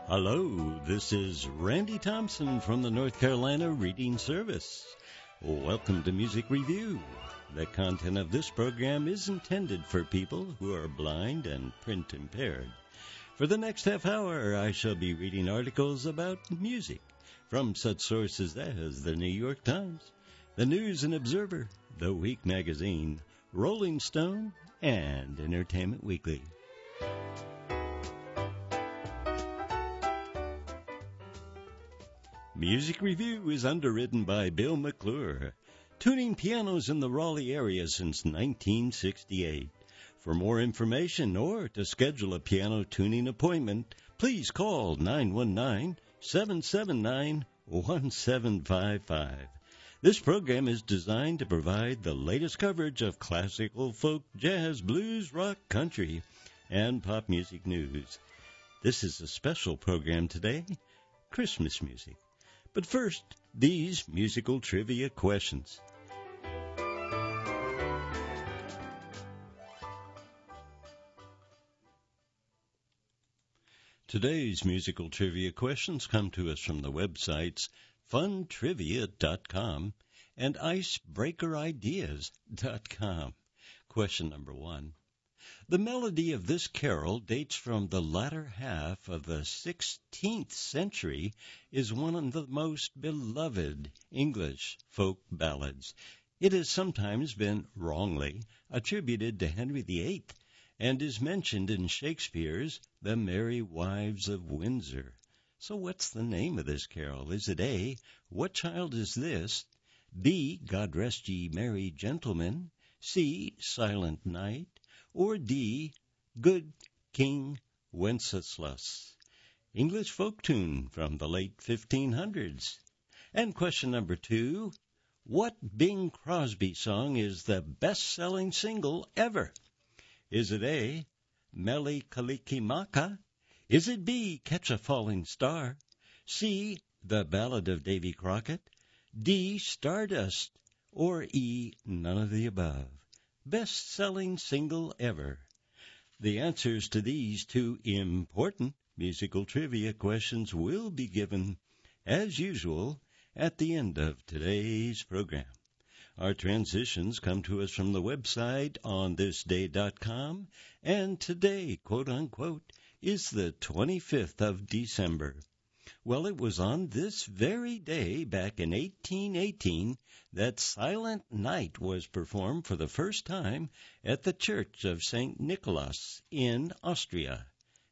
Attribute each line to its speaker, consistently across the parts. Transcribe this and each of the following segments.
Speaker 1: Hello, this is Randy Thompson from the North Carolina Reading Service. Welcome to Music Review. The content of this program is intended for people who are blind and print impaired. For the next half hour, I shall be reading articles about music from such sources as the New York Times, the News and Observer, The Week Magazine, Rolling Stone, and Entertainment Weekly. Music Review is underwritten by Bill McClure, tuning pianos in the Raleigh area since 1968. For more information or to schedule a piano tuning appointment, please call 919-779-1755. This program is designed to provide the latest coverage of classical, folk, jazz, blues, rock, country, and pop music news. This is a special program today, Christmas music. But first, these musical trivia questions. Today's musical trivia questions come to us from the websites funtrivia.com and icebreakerideas.com. Question number 1. The melody of this carol dates from the latter half of the 16th century, is one of the most beloved English folk ballads. It has sometimes been wrongly attributed to Henry VIII and is mentioned in Shakespeare's The Merry Wives of Windsor. So what's the name of this carol? Is it A, What Child Is This? B, God Rest Ye Merry Gentlemen? C, Silent Night? Or D, Good King Wenceslas? English folk tune from the late 1500s. And question number 2, what Bing Crosby song is the best-selling single ever? Is it A, Mele Kalikimaka? Is it B, Catch a Falling Star? C, The Ballad of Davy Crockett? D, Stardust? Or E, none of the above? Best-selling single ever. The answers to these two important musical trivia questions will be given, as usual, at the end of today's program. Our transitions come to us from the website onthisday.com, and today, quote-unquote, is the 25th of December. Well, it was on this very day, back in 1818, that Silent Night was performed for the first time at the Church of St. Nicholas in Austria.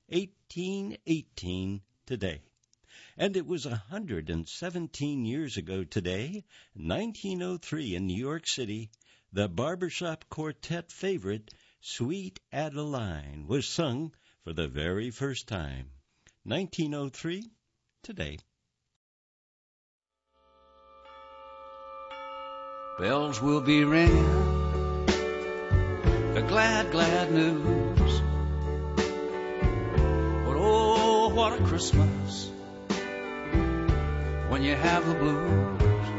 Speaker 1: 1818 today. And it was 117 years ago today, 1903 in New York City, the barbershop quartet favorite, Sweet Adeline, was sung for the very first time. 1903 today.
Speaker 2: Bells will be ringing, the glad, glad news. But oh, what a Christmas when you have the blues.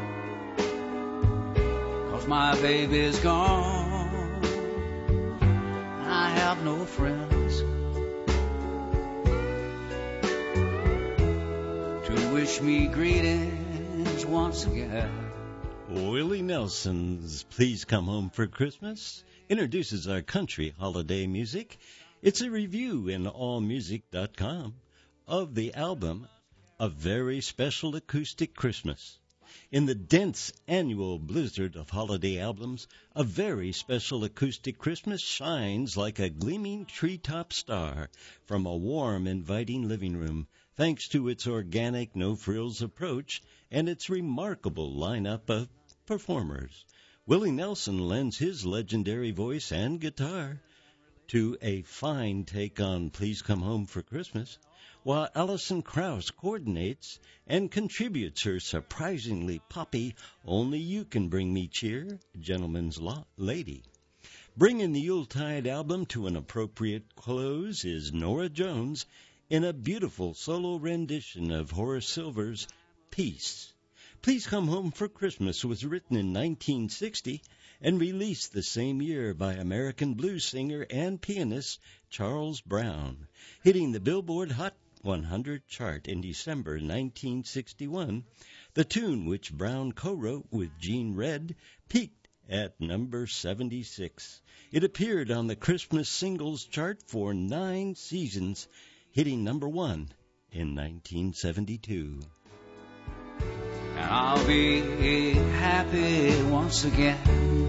Speaker 2: 'Cause my baby's gone, and I have no friends to wish me greetings once again.
Speaker 1: Willie Nelson's Please Come Home for Christmas introduces our country holiday music. It's a review in allmusic.com of the album A Very Special Acoustic Christmas. In the dense annual blizzard of holiday albums, A Very Special Acoustic Christmas shines like a gleaming treetop star from a warm, inviting living room, thanks to its organic, no-frills approach and its remarkable lineup of performers. Willie Nelson lends his legendary voice and guitar to a fine take on Please Come Home for Christmas, while Alison Krauss coordinates and contributes her surprisingly poppy Only You Can Bring Me Cheer, Gentleman's Lady. Bringing the Yuletide album to an appropriate close is Norah Jones in a beautiful solo rendition of Horace Silver's Peace. Please Come Home for Christmas was written in 1960 and released the same year by American blues singer and pianist Charles Brown, hitting the Billboard Hot 100 chart in December 1961, the tune, which Brown co-wrote with Gene Redd, peaked at number 76. It appeared on the Christmas singles chart for 9 seasons, hitting number 1 in 1972.
Speaker 2: And I'll be happy once again.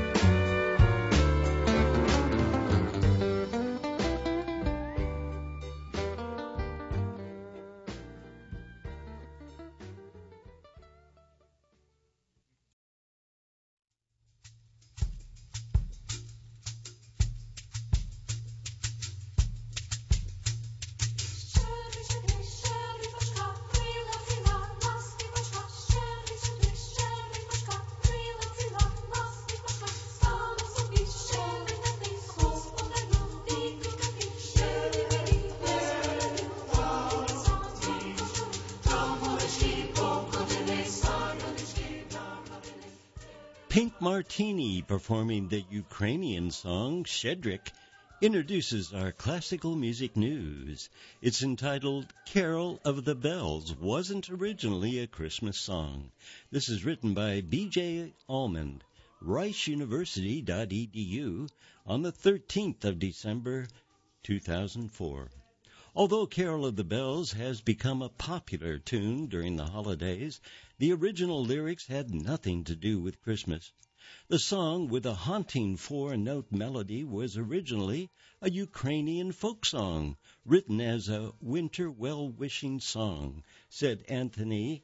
Speaker 1: Pink Martini, performing the Ukrainian song Shedrick, introduces our classical music news. It's entitled Carol of the Bells, wasn't originally a Christmas song. This is written by B.J. Almond, RiceUniversity.edu, on the 13th of December, 2004. Although Carol of the Bells has become a popular tune during the holidays, the original lyrics had nothing to do with Christmas. The song, with a haunting 4-note melody, was originally a Ukrainian folk song, written as a winter well-wishing song, said Anthony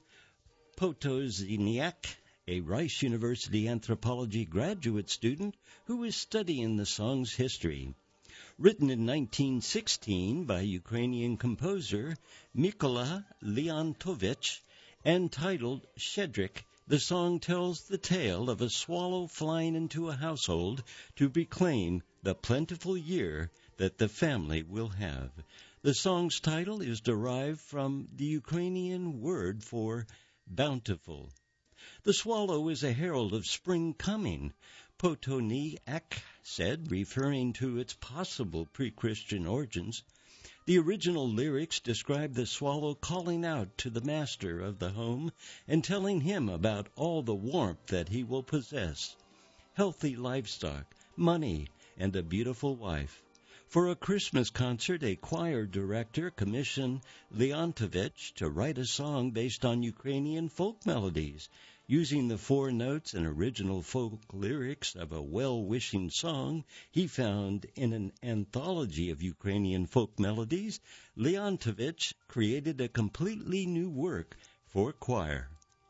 Speaker 1: Potozniak, a Rice University anthropology graduate student who is studying the song's history. Written in 1916 by Ukrainian composer Mykola Leontovich and titled Shedrick, the song tells the tale of a swallow flying into a household to proclaim the plentiful year that the family will have. The song's title is derived from the Ukrainian word for bountiful. The swallow is a herald of spring coming, Potoniak said, referring to its possible pre-Christian origins. The original lyrics describe the swallow calling out to the master of the home and telling him about all the warmth that he will possess, healthy livestock, money, and a beautiful wife. For a Christmas concert, a choir director commissioned Leontovich to write a song based on Ukrainian folk melodies, using the 4 notes and original folk lyrics of a well-wishing song he found in an anthology of Ukrainian folk melodies. Leontovich created a completely new work for choir.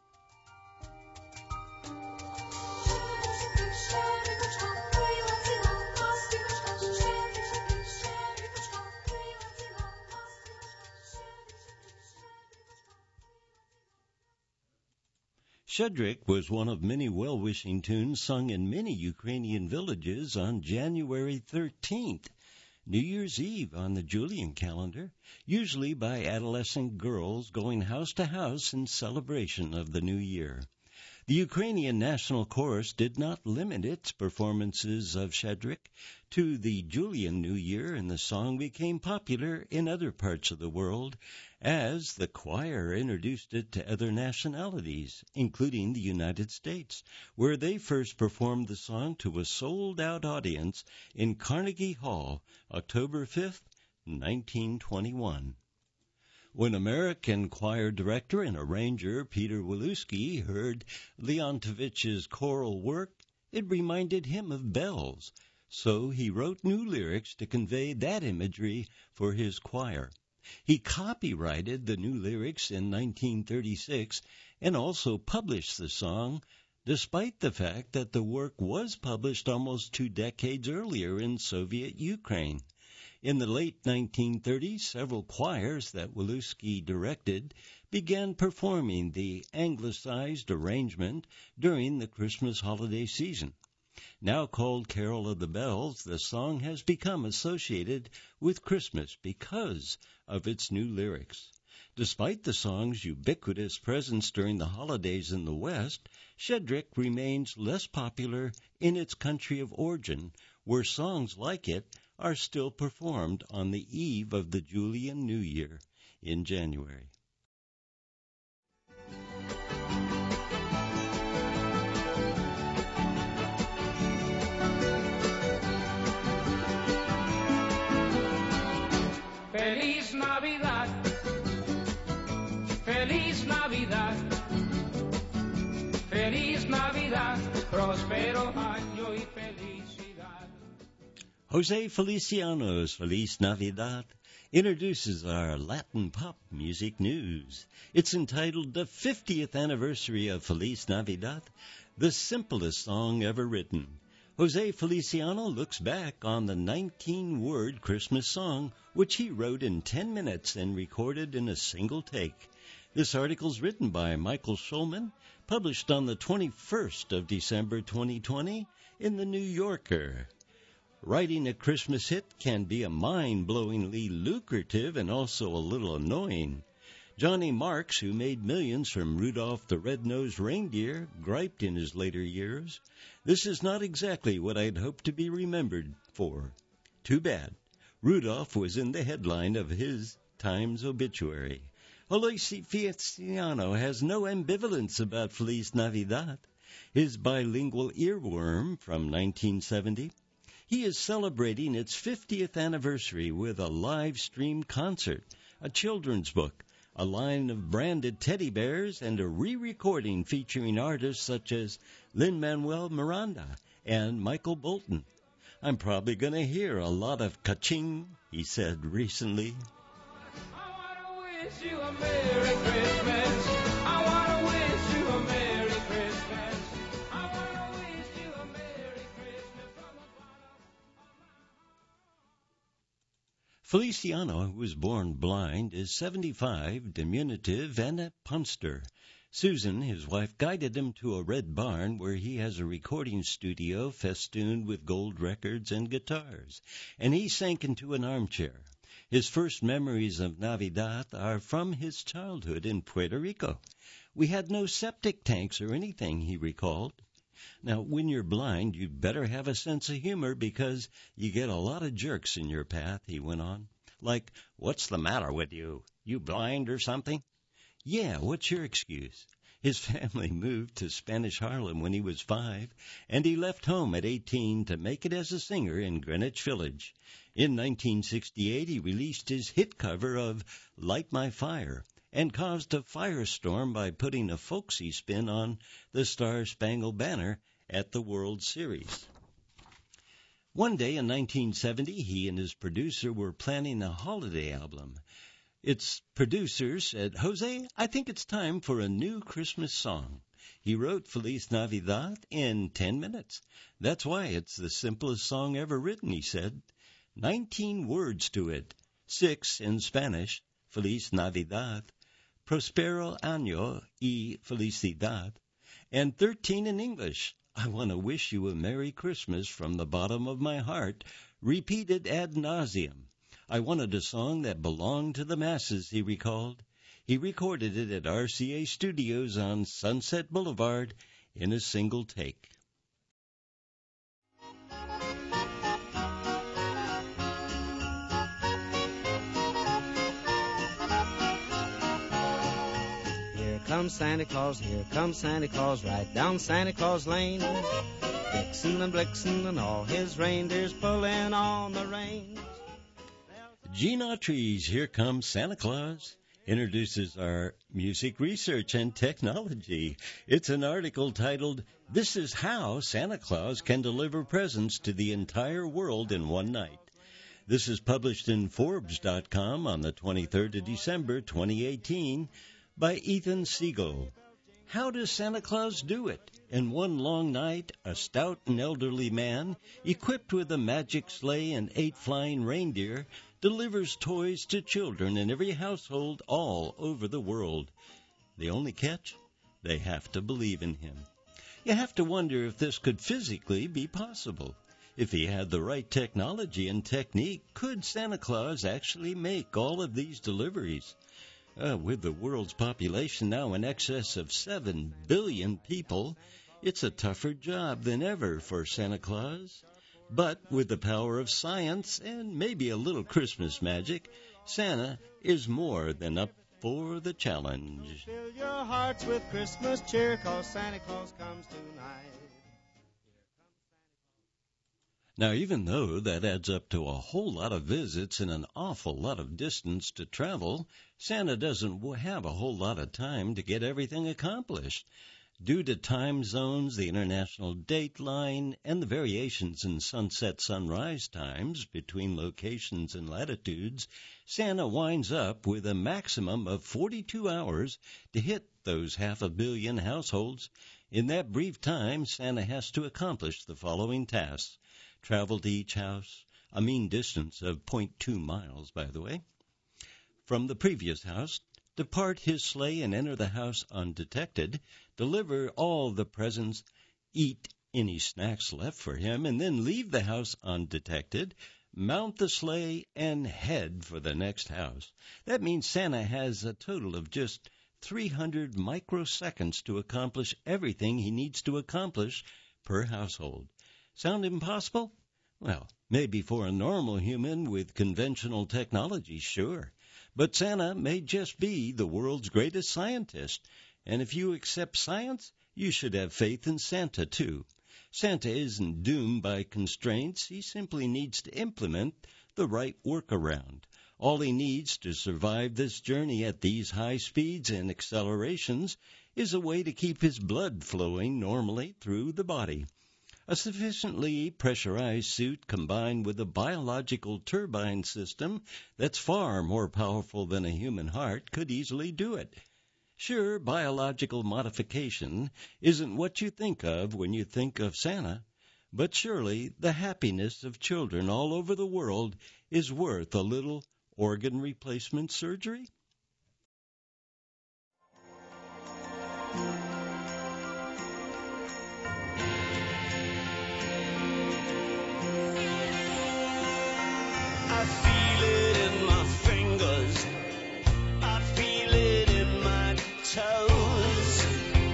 Speaker 1: Shedrick was one of many well-wishing tunes sung in many Ukrainian villages on January 13th, New Year's Eve on the Julian calendar, usually by adolescent girls going house to house in celebration of the new year. The Ukrainian National Chorus did not limit its performances of Shedrick to the Julian New Year, and the song became popular in other parts of the world as the choir introduced it to other nationalities, including the United States, where they first performed the song to a sold-out audience in Carnegie Hall, October 5th, 1921. When American choir director and arranger Peter Wilewski heard Leontovich's choral work, it reminded him of bells, so he wrote new lyrics to convey that imagery for his choir. He copyrighted the new lyrics in 1936 and also published the song, despite the fact that the work was published almost 2 decades earlier in Soviet Ukraine. In the late 1930s, several choirs that Wilewski directed began performing the anglicized arrangement during the Christmas holiday season. Now called Carol of the Bells, the song has become associated with Christmas because of its new lyrics. Despite the song's ubiquitous presence during the holidays in the West, Shedrick remains less popular in its country of origin, where songs like it are still performed on the eve of the Julian New Year. in January.
Speaker 3: Feliz Navidad, Feliz Navidad, Feliz Navidad, próspero año y felicidad.
Speaker 1: Jose Feliciano's Feliz Navidad introduces our Latin pop music news. It's entitled The 50th Anniversary of Feliz Navidad, the simplest song ever written. Jose Feliciano looks back on the 19-word Christmas song, which he wrote in 10 minutes and recorded in a single take. This article's written by Michael Schulman, published on the 21st of December 2020 in The New Yorker. Writing a Christmas hit can be a mind-blowingly lucrative and also a little annoying. Johnny Marks, who made millions from Rudolph the Red-Nosed Reindeer, griped in his later years, "This is not exactly what I'd hoped to be remembered for." Too bad. Rudolph was in the headline of his Times obituary. Jose Feliciano has no ambivalence about Feliz Navidad, his bilingual earworm from 1970. He is celebrating its 50th anniversary with a live-stream concert, a children's book, a line of branded teddy bears, and a re-recording featuring artists such as Lin-Manuel Miranda and Michael Bolton. "I'm probably going to hear a lot of ka-ching," he said recently.
Speaker 3: I wanna wish you a Merry Christmas. I wanna wish you a Merry Christmas. I wanna wish you a Merry Christmas from the bottom of my heart.
Speaker 1: Feliciano, who was born blind, is 75, diminutive, and a punster. Susan, his wife, guided him to a red barn where he has a recording studio festooned with gold records and guitars, and he sank into an armchair. His first memories of Navidad are from his childhood in Puerto Rico. "We had no septic tanks or anything," he recalled. Now, when you're blind, you'd better have a sense of humor because you get a lot of jerks in your path, he went on. Like, "What's the matter with you? You blind or something?" "Yeah, what's your excuse?" His family moved to Spanish Harlem when he was 5, and he left home at 18 to make it as a singer in Greenwich Village. In 1968, he released his hit cover of Light My Fire and caused a firestorm by putting a folksy spin on the Star-Spangled Banner at the World Series. One day in 1970, he and his producer were planning a holiday album. Its producer said, "Jose, I think it's time for a new Christmas song." He wrote Feliz Navidad in 10 minutes. "That's why it's the simplest song ever written," he said. 19 words to it, 6 in Spanish, Feliz Navidad, Prospero año y felicidad, and 13 in English, I want to wish you a Merry Christmas from the bottom of my heart, repeated ad nauseum. I wanted a song that belonged to the masses, he recalled. He recorded it at RCA Studios on Sunset Boulevard in a single take.
Speaker 4: Here comes Santa Claus, right down Santa Claus Lane. Vixen and Blixen and all his reindeers pulling on the reins.
Speaker 1: Gene Autry's Here Comes Santa Claus introduces our music research and technology. It's an article titled, "This is How Santa Claus Can Deliver Presents to the Entire World in One Night." This is published in Forbes.com on the 23rd of December, 2018, by Ethan Siegel. How does Santa Claus do it? In one long night, a stout and elderly man, equipped with a magic sleigh and 8 flying reindeer, delivers toys to children in every household all over the world. The only catch? They have to believe in him. You have to wonder if this could physically be possible. If he had the right technology and technique, could Santa Claus actually make all of these deliveries? With the world's population now in excess of 7 billion people, it's a tougher job than ever for Santa Claus. But with the power of science and maybe a little Christmas magic, Santa is more than up for the challenge.
Speaker 4: Fill your hearts with Christmas cheer, 'cause Santa Claus comes tonight.
Speaker 1: Now, even though that adds up to a whole lot of visits and an awful lot of distance to travel, Santa doesn't have a whole lot of time to get everything accomplished. Due to time zones, the international date line, and the variations in sunset-sunrise times between locations and latitudes, Santa winds up with a maximum of 42 hours to hit those 500 million households. In that brief time, Santa has to accomplish the following tasks. Travel to each house, a mean distance of 0.2 miles, by the way. From the previous house, depart his sleigh and enter the house undetected, deliver all the presents, eat any snacks left for him, and then leave the house undetected, mount the sleigh, and head for the next house. That means Santa has a total of just 300 microseconds to accomplish everything he needs to accomplish per household. Sound impossible? Well, maybe for a normal human with conventional technology, sure. But Santa may just be the world's greatest scientist. And if you accept science, you should have faith in Santa, too. Santa isn't doomed by constraints. He simply needs to implement the right workaround. All he needs to survive this journey at these high speeds and accelerations is a way to keep his blood flowing normally through the body. A sufficiently pressurized suit combined with a biological turbine system that's far more powerful than a human heart could easily do it. Sure, biological modification isn't what you think of when you think of Santa, but surely the happiness of children all over the world is worth a little organ replacement surgery?
Speaker 5: I feel it in my fingers, I feel it in my toes.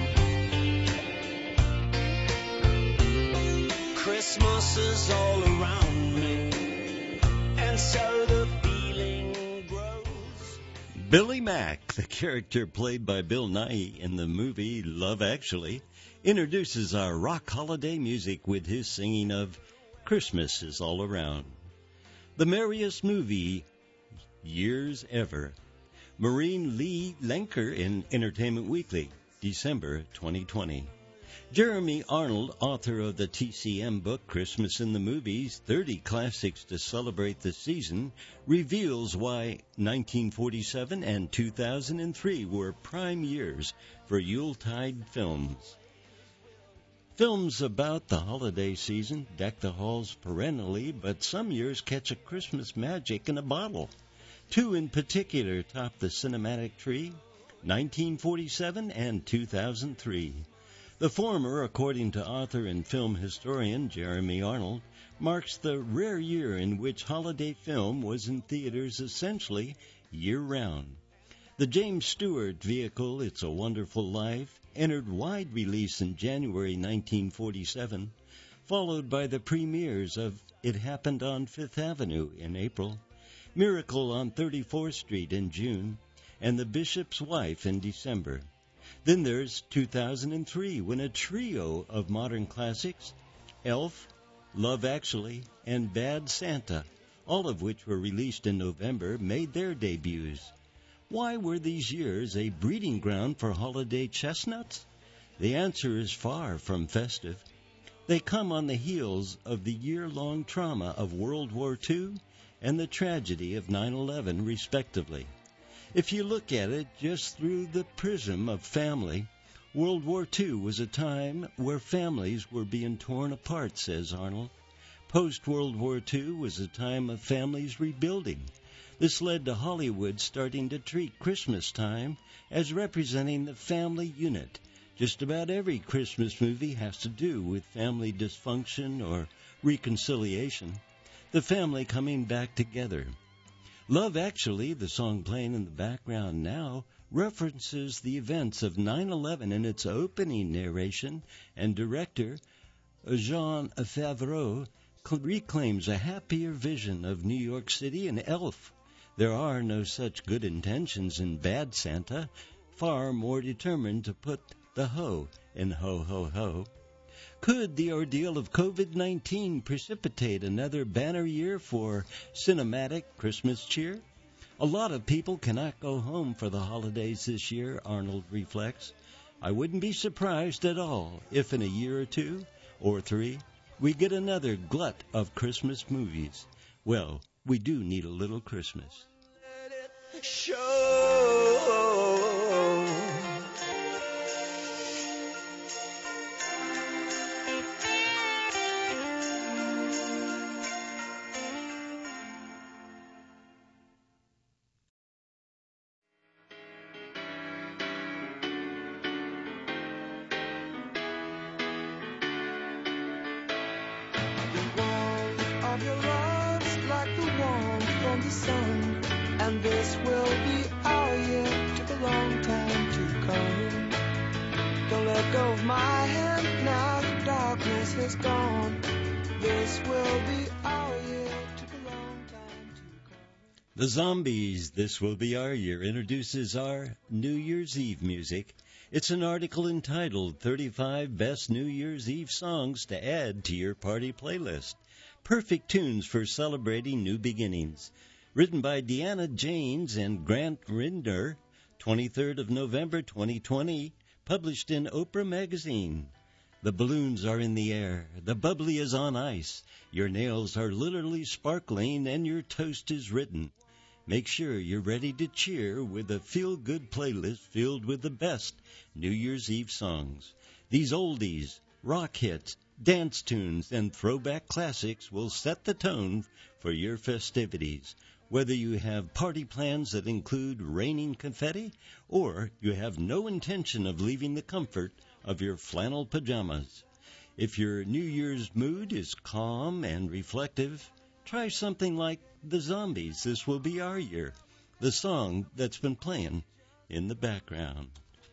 Speaker 5: Christmas is all around me, and so the feeling grows.
Speaker 1: Billy Mack, the character played by Bill Nighy in the movie Love Actually, introduces our rock holiday music with his singing of Christmas is All Around. The merriest movie years ever. Maureen Lee Lenker in Entertainment Weekly, December 2020. Jeremy Arnold, author of the TCM book Christmas in the Movies, 30 Classics to Celebrate the Season, reveals why 1947 and 2003 were prime years for Yuletide films. Films about the holiday season deck the halls perennially, but some years catch a Christmas magic in a bottle. Two in particular top the cinematic tree, 1947 and 2003. The former, according to author and film historian Jeremy Arnold, marks the rare year in which holiday film was in theaters essentially year-round. The James Stewart vehicle, It's a Wonderful Life, entered wide release in January 1947, followed by the premieres of It Happened on Fifth Avenue in April, Miracle on 34th Street in June, and The Bishop's Wife in December. Then there's 2003, when a trio of modern classics, Elf, Love Actually, and Bad Santa, all of which were released in November, made their debuts. Why were these years a breeding ground for holiday chestnuts? The answer is far from festive. They come on the heels of the year-long trauma of World War II and the tragedy of 9/11, respectively. If you look at it just through the prism of family, World War II was a time where families were being torn apart, says Arnold. Post-World War II was a time of families rebuilding. This led to Hollywood starting to treat Christmas time as representing the family unit. Just about every Christmas movie has to do with family dysfunction or reconciliation, the family coming back together. Love Actually, the song playing in the background now, references the events of 9/11 in its opening narration, and director Jon Favreau reclaims a happier vision of New York City in Elf. There are no such good intentions in bad Santa, far more determined to put the ho in ho, ho, ho. Could the ordeal of COVID-19 precipitate another banner year for cinematic Christmas cheer? A lot of people cannot go home for the holidays this year, Arnold reflects. I wouldn't be surprised at all if in a year or two or three we get another glut of Christmas movies. Well, we do need a little Christmas.
Speaker 5: Let it show.
Speaker 6: The warmth of your love's like the warmth from the sun, and this will be our year. Took a long time to come. Don't let go of my hand now. The darkness has gone. This will be our year. Took a long time to come.
Speaker 1: The Zombies, This Will Be Our Year, introduces our New Year's Eve music. It's an article entitled 35 Best New Year's Eve Songs to Add to Your Party Playlist. Perfect tunes for celebrating new beginnings. Written by Deanna Janes and Grant Rinder, 23rd of November 2020, published in Oprah Magazine. The balloons are in the air, the bubbly is on ice, your nails are literally sparkling, and your toast is written. Make sure you're ready to cheer with a feel-good playlist filled with the best New Year's Eve songs. These oldies, rock hits, dance tunes, and throwback classics will set the tone for your festivities. Whether you have party plans that include raining confetti or you have no intention of leaving the comfort of your flannel pajamas. If your New Year's mood is calm and reflective, try something like The Zombies, This Will Be Our Year, the song that's been playing in the background.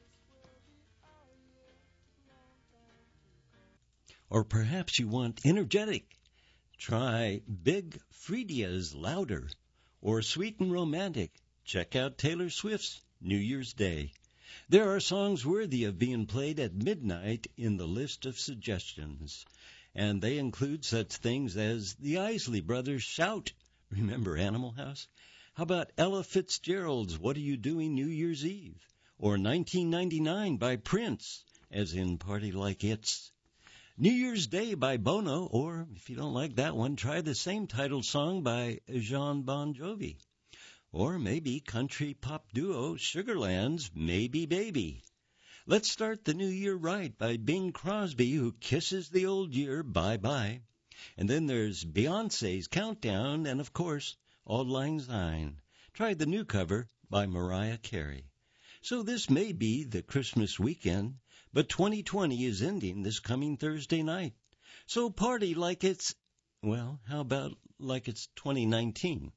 Speaker 1: Or perhaps you want energetic. Try Big Freedia's Louder. Or Sweet and Romantic. Check out Taylor Swift's New Year's Day. There are songs worthy of being played at midnight in the list of suggestions. And they include such things as the Isley Brothers' Shout. Remember Animal House? How about Ella Fitzgerald's What Are You Doing New Year's Eve? Or 1999 by Prince, as in Party Like It's. New Year's Day by Bono, or if you don't like that one, try the same titled song by Jean Bon Jovi. Or maybe country pop duo Sugarland's Maybe Baby. Let's start the new year right by Bing Crosby, who kisses the old year bye-bye. And then there's Beyonce's Countdown, and of course, Auld Lang Syne. Try the new cover by Mariah Carey. So this may be the Christmas weekend, but 2020 is ending this coming Thursday night. So party like it's, well, how about like it's 2019?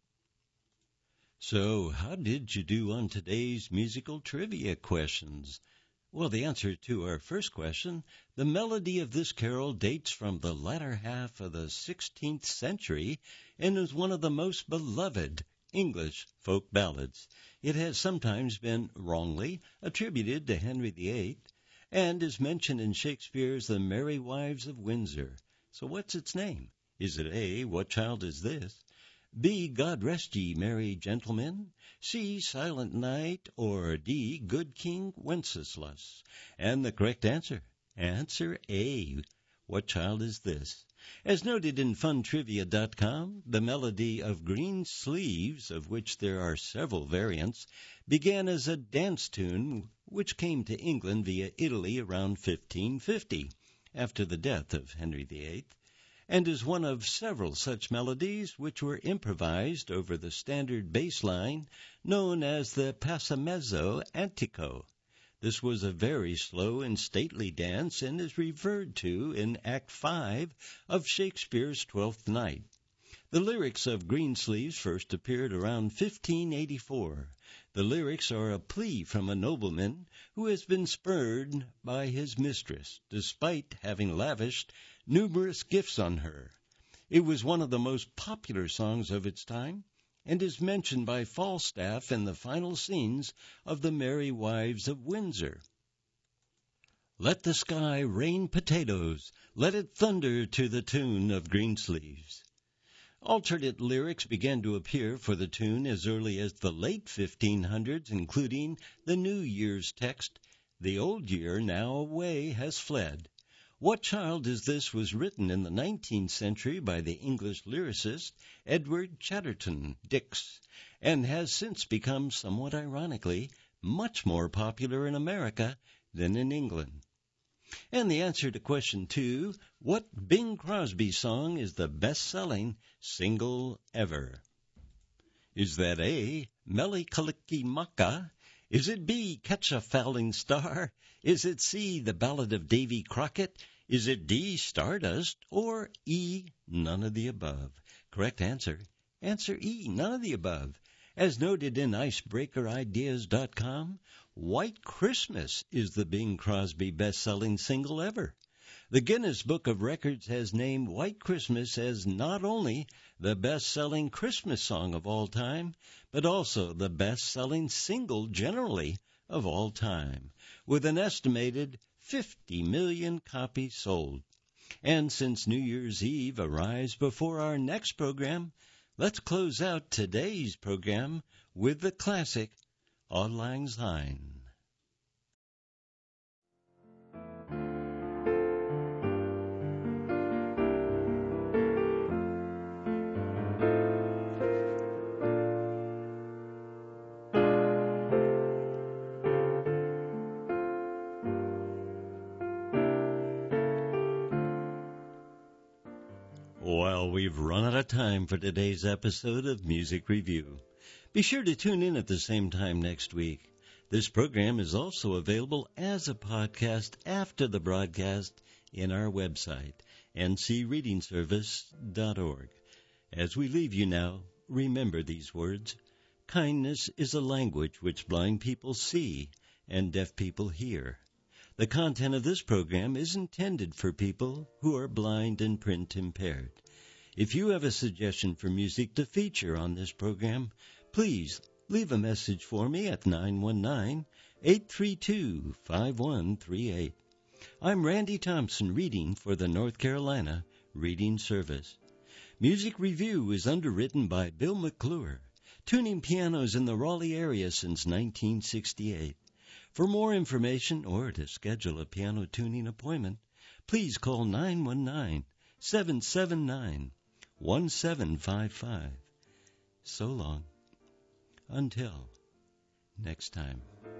Speaker 1: So how did you do on today's musical trivia questions? Well, the answer to our first question, the melody of this carol dates from the latter half of the 16th century and is one of the most beloved English folk ballads. It has sometimes been wrongly attributed to Henry VIII and is mentioned in Shakespeare's The Merry Wives of Windsor. So what's its name? Is it A, What Child Is This? B, God Rest Ye Merry Gentlemen? C, Silent Night? Or D, Good King Wenceslas? And the correct answer A, What Child Is This? As noted in funtrivia.com, the melody of Green Sleeves, of which there are several variants, began as a dance tune which came to England via Italy around 1550, after the death of Henry VIII, and is one of several such melodies which were improvised over the standard bass line known as the passamezzo antico. This was a very slow and stately dance and is referred to in Act 5 of Shakespeare's Twelfth Night. The lyrics of Greensleeves first appeared around 1584. The lyrics are a plea from a nobleman who has been spurned by his mistress, despite having lavished numerous gifts on her. It was one of the most popular songs of its time, and is mentioned by Falstaff in the final scenes of The Merry Wives of Windsor. Let the sky rain potatoes, let it thunder to the tune of Greensleeves. Alternate lyrics began to appear for the tune as early as the late 1500s, including the New Year's text, "The old year now away has fled." What Child Is This was written in the 19th century by the English lyricist Edward Chatterton Dix, and has since become, somewhat ironically, much more popular in America than in England. And the answer to question 2, what Bing Crosby song is the best-selling single ever? Is that A, Mele Kalikimaka? Is it B, Catch a Falling Star? Is it C, The Ballad of Davy Crockett? Is it D, Stardust? Or E, none of the above? Correct answer. Answer E, none of the above. As noted in IcebreakerIdeas.com, White Christmas is the Bing Crosby best-selling single ever. The Guinness Book of Records has named White Christmas as not only the best-selling Christmas song of all time, but also the best-selling single generally of all time, with an estimated 50 million copies sold. And since New Year's Eve arrives before our next program, let's close out today's program with the classic Auld Lang Syne. Well, we've run out of time for today's episode of Music Review. Be sure to tune in at the same time next week. This program is also available as a podcast after the broadcast in our website, ncreadingservice.org. As we leave you now, remember these words. Kindness is a language which blind people see and deaf people hear. The content of this program is intended for people who are blind and print impaired. If you have a suggestion for music to feature on this program, please leave a message for me at 919-832-5138. I'm Randy Thompson, reading for the North Carolina Reading Service. Music Review is underwritten by Bill McClure, tuning pianos in the Raleigh area since 1968. For more information or to schedule a piano tuning appointment, please call 919-779-1755. So long. Until next time.